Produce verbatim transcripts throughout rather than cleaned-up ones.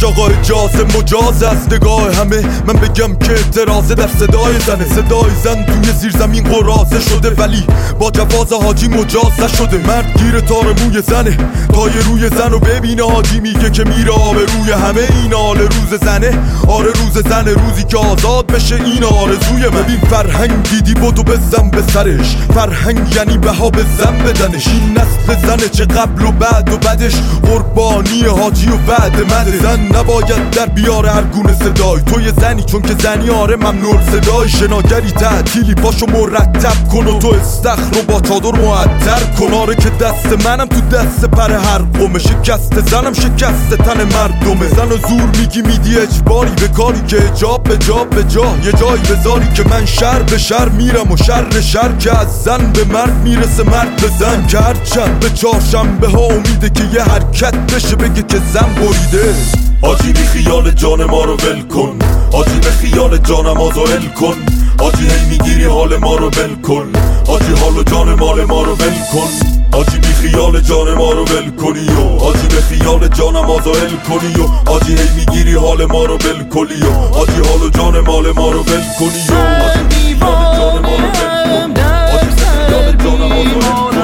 حاج آقا اجازه مجاز از نگاه همه من بگم که اعتراضه در صدای زنه. صدای زن توی زیر زمین قراضه شده ولی با جواز حاجی مجاز نشده. مرد گیر تار موی زنه تای روی زن رو ببینه حاجی میگه که میره آب روی همه. این آل روز زنه آره روز زنه روزی که آزاد بشه این آرزوی من. ببین فرهنگ دیدی بدو بزن به سرش، فرهنگ یعنی بها بزن بدنش. این نسل زنه چه قبل و بعد و بعدش قربانی حاجی و بعد مده. زن نباید در بیاره هر گونه صدای، توی زنی چون که زنی آره ممنوع صدای. شناگری تعطیلی پاشو مرتب کن و تو استخر رو با چادر معطر کن. آره که دست منم تو دست پر هر قومه، شکست زنم شکست تن مردمه. زن و زور میگی میدی اجباری به کاری که اجاب به جا به جا یه جایی بذاری که من شر به شر میرم و شر شر که از زن به مرد میرسه مرد به زن. که هرچند به چهارشنبه ها امیده که یه حرکت بشه بگه که زن بریده. آجی بی خیال جان ما رو ول کن، آجی به خیال جانم آزایل کن. آجی هی میگیری حال ما رو ول کن، آجی حال و جان مال ما رو ول کن. آجی بی خیال جان ما رو ول کنی و آجی به خیال جانم آزایل کنی و آجی هی میگیری حال ما رو ول کنی و آجی حال و جان مال ما رو ول کنی و آجی حال جان ما رو ول کن، آجی به خیال جانم آزایل کن.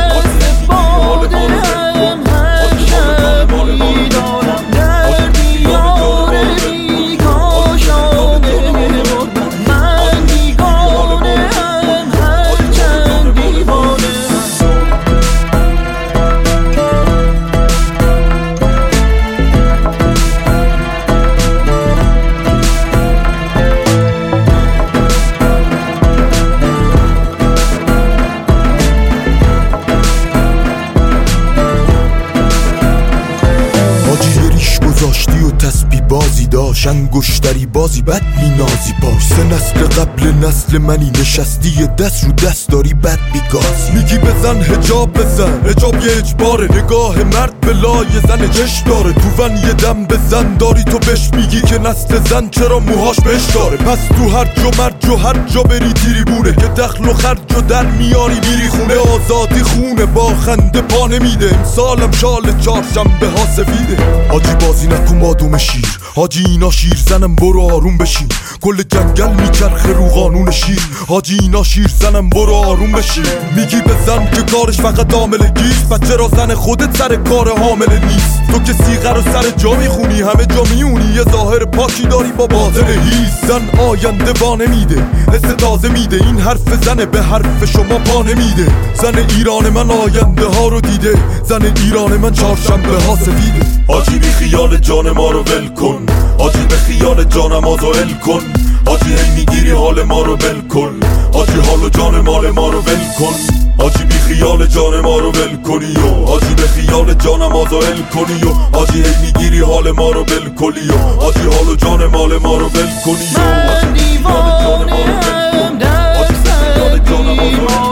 گذاشتی و تسبیح بازی داشت انگشتری بازی بد می نازی باش. سه نسل قبل نسل منی نشستی یه دست رو دست داری بد بیگاز. میگی بزن حجاب بزن، حجاب یه اجباره، نگاه مرد به لای زن چش داره. تو ون یه دم بزن داری تو بهش میگی که نسل زن چرا موهاش بهش داره. پس تو هر جا مرد جو هر جا بری تیری بونه که دخل و خرج و در میاری میری خونه. آزادی خونه با خنده پا نمیده، امسالم شال چهارشنبه ها سفیده. آجی بازی نکن با دوم شیر، حاجی اینا شیر زنم برو آروم بشین. کل جنگل میچرخه رو قانون شیر، حاجی اینا شیر زنم برو آروم بشین. میگی بزن که کارش فقط عامل گیست، پس چرا زن خودت سر کار حامله نیست؟ تو که سیغه رو سر جا میخونی همه جا میونی، یه ظاهر پاکی داری با باطن هیست. زن آینده با نمیده، حس تازه میده، این حرف زنه به حرف شما پا نمیده. زن ایران من آینده ها رو دیده، زن ایران من چهارشنبه ها سفیده. آجی بی خیال جان ما رو ول کن، آجی به خیال جانم آزایل کن. آجی هی میگیری حال ما رو ول کن، آجی حال و جان مال ما رو ول کن. آجی بی خیال جان ما رو ول کنی و آجی به خیال جانم آزایل کنی و آجی هی میگیری حال ما رو ول کنی و آجی حال و جان مال ما رو ول کنی و آجی بی خیال جان ما رو ول کن، آجی به خیال جانم آزایل